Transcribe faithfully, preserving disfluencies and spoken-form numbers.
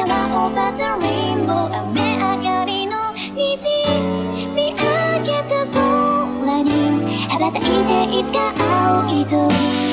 川をバズレインボー雨上がりの虹見上げた空に羽ばたいていつか会う糸